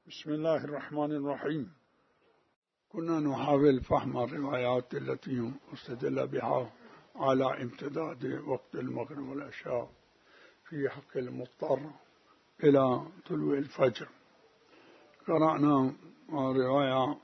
بسم الله الرحمن الرحيم. كنا نحاول فهم الروايات التي استدل بها على امتداد وقت المغرب والعشاء في حق المضطر إلى طلوع الفجر. قرأنا رواية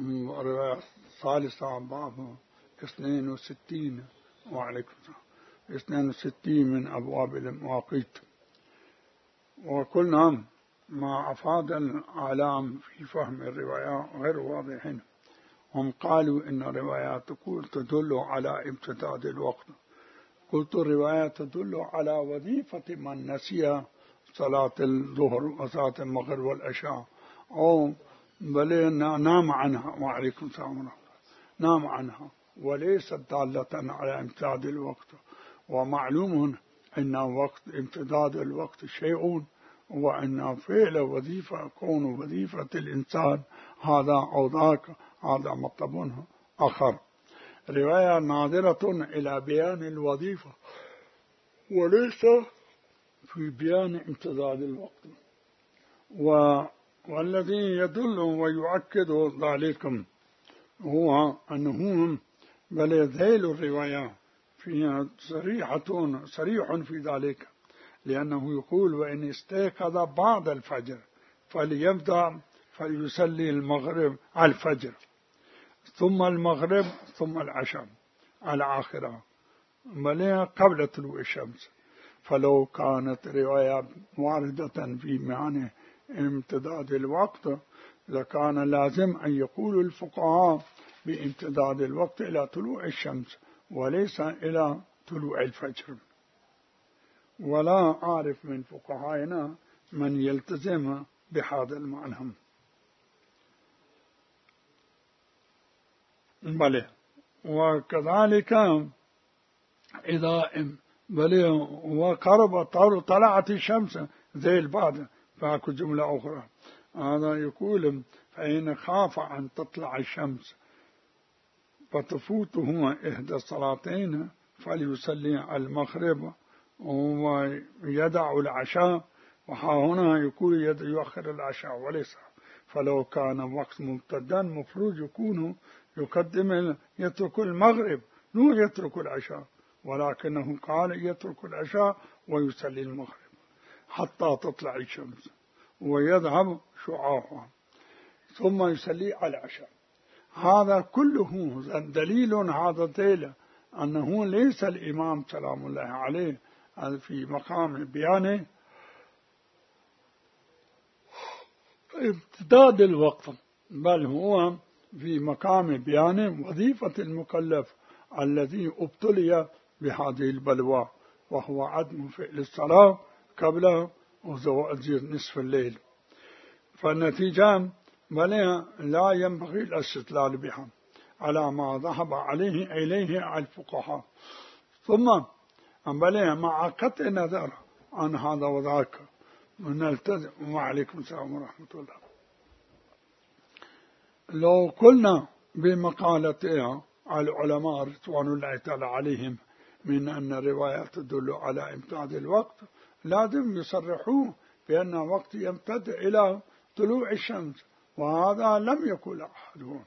ثالثة باب 62 وعليكم 62 من أبواب المواقيت، وقلنا ما أفاد العالم في فهم الرواية غير واضحين. هم قالوا إن الروايات تدل على امتداد الوقت. قلت الرواية تدل على وظيفة من نسي صلاة الظهر وصلاة المغرب والعشاء أو بل نام عنها، وعليكم السلام، نام عنها، وليست دالة على امتداد الوقت. ومعلوم أن وقت امتداد الوقت شيء، وأن فعل وظيفة كون وظيفة الإنسان هذا أو ذاك هذا مطلب آخر. رواية ناظرة إلى بيان الوظيفة وليس في بيان امتداد الوقت. والذي يدل ويؤكد ذلك هو أنه بل ذيل الرواية فيها صريح في ذلك، لأنه يقول وإن استيقظ بعد الفجر فليبدأ فليصلي المغرب على الفجر ثم المغرب ثم العشاء الآخرة بل قبل طلوع الشمس. فلو كانت رواية واردة في معنى امتداد الوقت لكان لازم أن يقول الفقهاء بامتداد الوقت إلى طلوع الشمس وليس إلى طلوع الفجر. ولا أعرف من فقهائنا من يلتزم بهذا المعنى. بل وكذلك إذا وقرب طلعت الشمس زي البعد فاكو جملة أخرى هذا يقول فإن خاف أن تطلع الشمس فتفوته إحدى الصلاتين فليصلي المغرب ويدع العشاء. وهنا يقول يؤخر العشاء وليس. فلو كان وقت ممتدا مفروض يكون يترك المغرب مو يترك العشاء، ولكنه قال يترك العشاء ويصلي المغرب حتى تطلع الشمس ويذهب شعاعها ثم يصلي العشاء. هذا كله دليل هذا دليل أنه ليس الإمام سلام الله عليه في مقام بيانه امتداد الوقت، بل هو في مقام بيان وظيفة المكلف الذي ابتلي بهذه البلوى، وهو عدم فعل الصلاة قبل نصف الليل. فالنتيجة بل لا ينبغي الاستدلال بها على ما ذهب إليه الفقهاء، ثم بل مع قطع نظر عن هذا وذاك نلتزم. وعليكم السلام ورحمة الله. لو قلنا بمقالتها العلماء رضوان الله تعالى عليهم من أن الروايات تدل على امتداد الوقت لازم يصرحوه بأن وقت يمتد إلى طلوع الشمس، وهذا لم يقل أحدهم.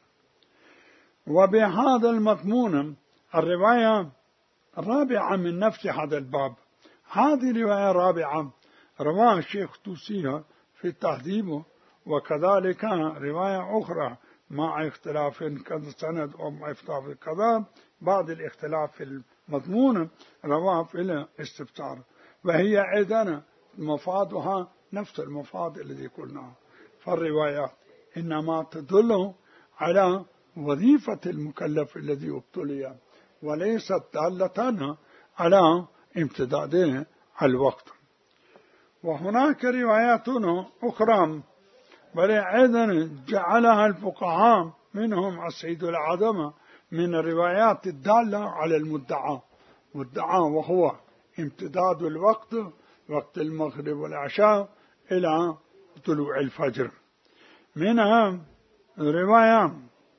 وبهذا المضمون الرواية الرابعة من نفس هذا الباب، هذه رواية رابعة رواها الشيخ توسيها في التهذيب، وكذلك رواية أخرى مع اختلاف كذا سند أو مع اختلاف كذا بعد الاختلاف في المضمون رواها في الاستفسار، وهي أيضا مفادها نفس المفاد الذي قلناه. فالروايات إنما تدل على وظيفة المكلف الذي ابتلي وليست دالة على امتداد الوقت. وهناك روايات أخرى بل أيضا جعلها الفقهاء منهم السيد العظمة من الروايات الدالة على المدعى وهو امتداد الوقت وقت المغرب والعشاء إلى طلوع الفجر. منها رواية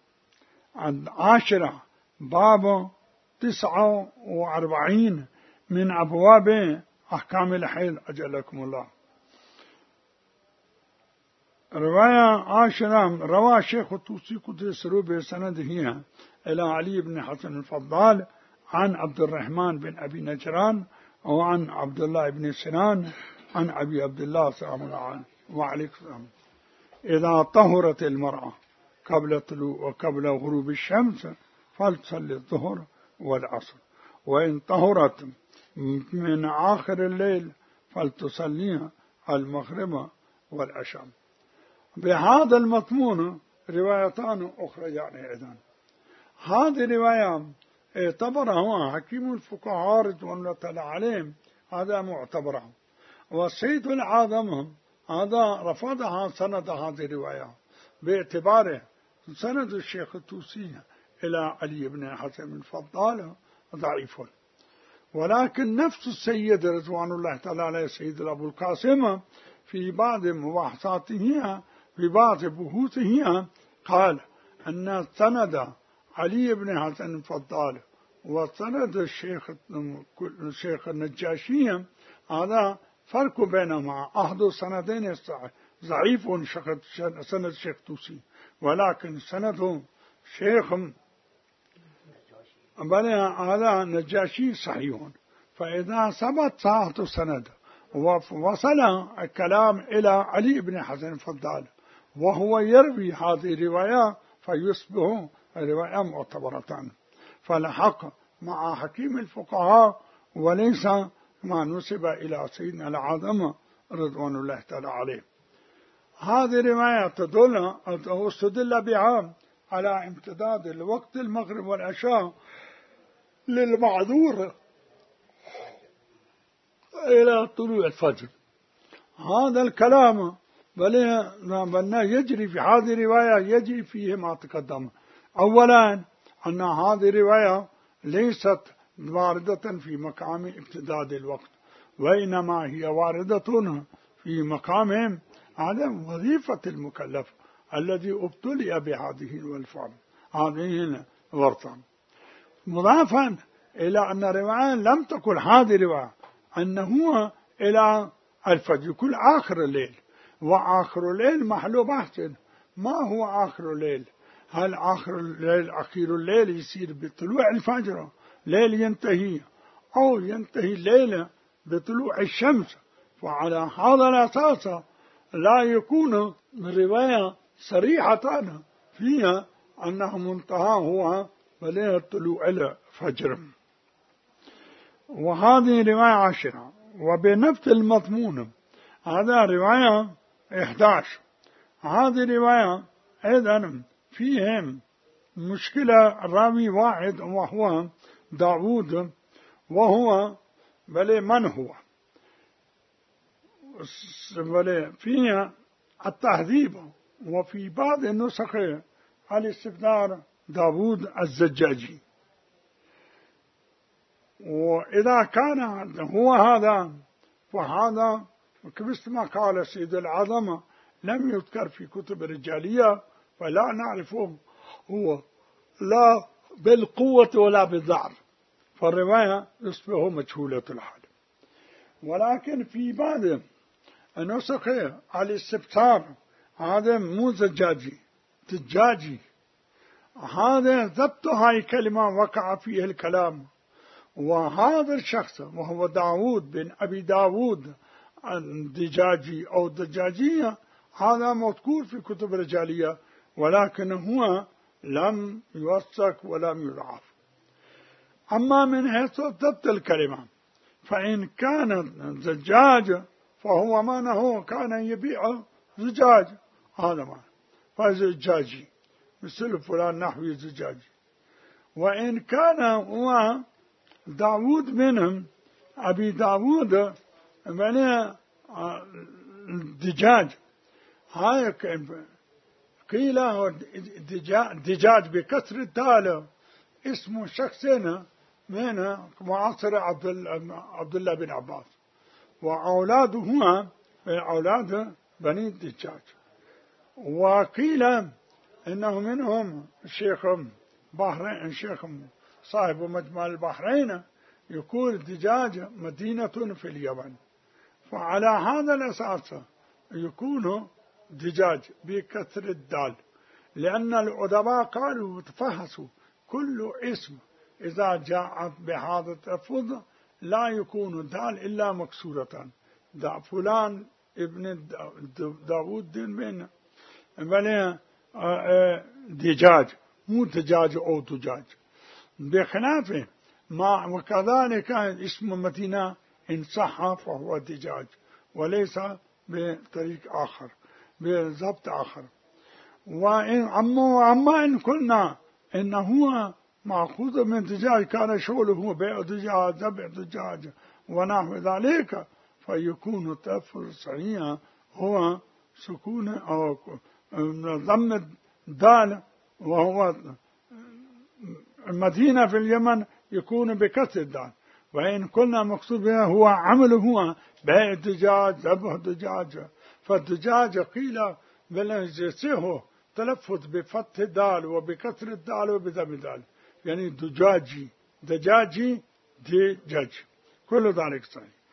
10 باب 49 من أبواب أحكام الحيض أجلكم الله. رواية عاشرة روى الشيخ الطوسي قدس سروه بسنده إلى علي بن حسن الفضال عن عبد الرحمن بن أبي نجران وعن عبد الله بن سنان عن أبي عبد الله سلام الله عليه وعليكم السلام إذا طهرت المرأة قبل طلوع وقبل غروب الشمس فلتصلي الظهر والعصر، وإن طهرت من آخر الليل فلتصليها المغرب والعشاء. بهذا المضمون روايتان أخرى يعني إذن هذه رواية اعتبرها حكيم الفقهاء رضوان الله تعالى عليهم، هذا معتبره، والسيد العاظم هذا رفضها سند هذه الرواية باعتباره سند الشيخ الطوسي إلى علي بن حسن الفضال ضعيف. ولكن نفس السيد رضوان الله تعالى عليه سيد أبو القاسم في بعض مباحثاته في بعض بحوثه قال أن سند علي بن حسن الفضال وسند الشيخ النجاشي هذا فرق بينهما، أحد سندين ضعيف سند الشيخ الطوسي، ولكن سند شيخ بل هذا نجاشي صحيح. فإذا ثبت صحة السند ووصل الكلام إلى علي بن حسن الفضال وهو يروي هذه الرواية فيصبح الرواية معتبرة، فالحق مع حكيم الفقهاء وليس ما نسب إلى سيدنا العاظم رضوان الله تعالى عليه. هذه الرواية تدل واستدل بها على امتداد الوقت المغرب والعشاء للمعذور إلى طلوع الفجر. هذا الكلام بل يجري في هذه الرواية يجري فيه ما تقدم. أولا أن هذه الرواية ليست واردة في مقام امتداد الوقت، وإنما هي واردة في مقام عدم وظيفة المكلف الذي ابتلي بهذه الوفاة هذه الورطة، مضافا إلى أن الرواية لم تكن هذه الرواية أنه إلى الفجر يكون آخر الليل، وآخر الليل محل بحث. ما هو آخر الليل؟ هل آخر الليل أخير الليل يصير بطلوع الفجر ليل ينتهي، أو ينتهي الليل بطلوع الشمس؟ فعلى هذا الأساس لا يكون الرواية صريحة فيها أنه منتهى هو بليه طلوع الفجر. وهذه رواية 10 وبنفس المضمون. هذا رواية 11. هذه رواية أيضا فيهم مشكلة راوي واحد وهو داود، وهو بل من هو بل فيها التهذيب، وفي بعض النسخ الاستبدار داود الزجاجي. وإذا كان هو هذا فهذا كما قال سيد العظم لم يذكر في كتب الرجالية، فلا نعرفه هو لا بالقوة ولا بالضعف، فالرواية يصبح مجهولة الحال. ولكن في بعض النسخ الاستبتار هذا مو زجاجي دجاجي، هذا ضبط هاي كلمة وقع فيه الكلام. وهذا الشخص وهو داود بن أبي داود الدجاجي أو الدجاجية هذا مذكور في كتب الرجالية، ولكن هو لم يوثق ولم يضعف. أما من حيث ضبط الكلمة فإن كان زجاج فهو معناه كان يبيع زجاج، هذا معنى فزجاجي مثل فلان نحوي زجاجي. وإن كان هو داود منهم أبي داود من دجاج، هاي قيل دجاج بكسر الدال اسم شخصنا من معاصر عبد الله بن عباس، وأولاده هما أولاد بني الدجاج. وقيل إنه منهم الشيخ بحرين، الشيخ صاحب مجمع البحرين يقول دجاج مدينة في اليمن، فعلى هذا الأساس يكون دجاج بكسر الدال، لأن الأدباء قالوا تفحصوا كل اسم إذا جاء بهذا التلفظ لا يكون الدال إلا مكسورة، فلان ابن داود بن بل دجاج، مو دجاج أو دجاج، بخلافه ما. وكذلك اسم مدينة إن صح فهو دجاج وليس بطريق آخر بضبط آخر. أما إن قلنا إنه هو مأخوذ من دجاج كان شغله بيع دجاج ذبح دجاج ونحو ذلك، فيكون التلفظ صحيح هو سكون أو ضم الدال، وهو المدينة في اليمن يكون بكسر الدال. وإن قلنا مقصود بها هو عمله هو بيع الدجاج ذبح الدجاج، فالدجاج قيل بلنجسه تلفظ بفتح الدال وبكسر الدال وبضم الدال، يعني دجاجي دجاج، كل ذلك صحيح.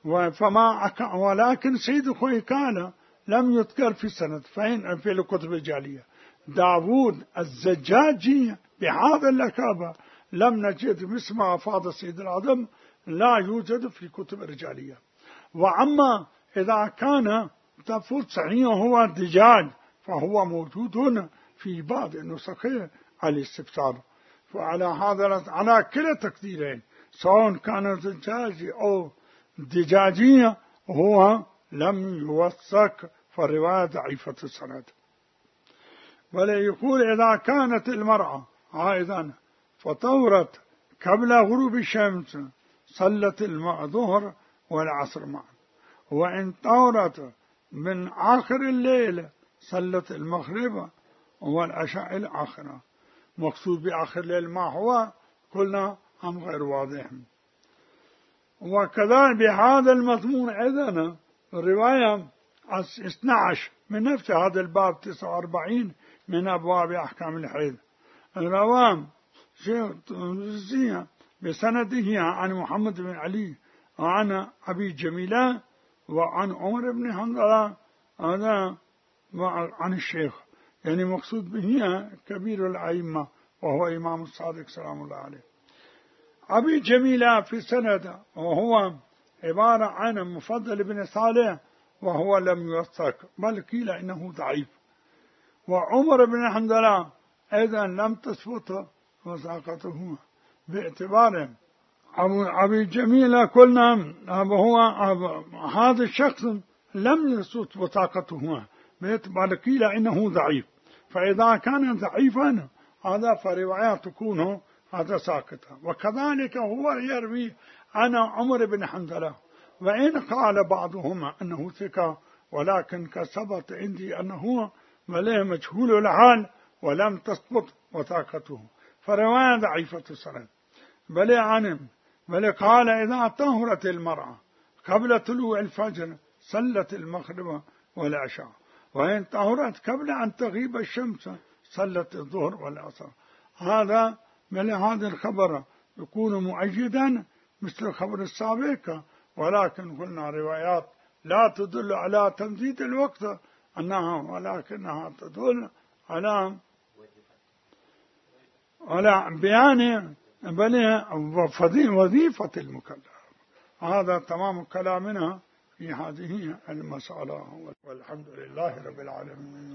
ولكن سيد خوي كان لم يذكر في السند، فإن في الكتب الرجالية داوود الزجاجي بهذا اللقب لم نجد مثل ما أفاد السيد العظم، لا يوجد في كتب الرجالية. وأما إذا كان تلفظ صحيح هو دجاج فهو موجود في بعض النسخ الاستفسار. فعلى هذا على كلا تقديرين سواء كان دجاجي أو دجاجية هو لم يوثق، فالرواية ضعيفة السند. ولا يقول إذا كانت المرأة أيضا فطورت قبل غروب الشمس صلت الظهر والعصر معا، وإن طورت من آخر الليل صلت المغرب والعشاء الآخرة. مقصود بآخر الليل ما هو قلنا هم غير واضح. وكذلك بهذا المضمون أيضا الرواية 12 من نفس هذا الباب 49 من أبواب أحكام الحيض، رواه شيخ بسنده عن محمد بن علي وعن أبي جميلة وعن عمر بن حنظلة هذا عن الشيخ، يعني مقصود به كبير الأئمة وهو إمام الصادق سلام الله عليه. أبي جميلة في سند وهو عبارة عن مفضل بن صالح وهو لم يوثق بل قيل إنه ضعيف. وعمر بن حنظلة أيضا لم تثبت وثاقته باعتباره. أبي جميلة قلنا وهو هذا الشخص لم يثبت وثاقته باعتبار قيل إنه ضعيف، فإذا كان ضعيفا هذا فروايات تكون هذا ساقطة. وكذلك هو يروي عن عمر بن حنظلة، وإن قال بعضهم أنه ثقة ولكن كثبت عندي أنه مجهول الحال ولم تثبت وثاقته، فرواية ضعيفة السند. بل قال إذا طهرت المرأة قبل طلوع الفجر صلت المغرب والعشاء، وإن طهرت قبل أن تغيب الشمس صلت الظهر والعصر. هذا الخبر يكون مؤيدا مثل الخبر السابق، ولكن قلنا روايات لا تدل على تمديد الوقت ولكنها تدل على بيان وظيفة المكلف. هذا تمام كلامنا في هذه المسألة، والحمد لله رب العالمين.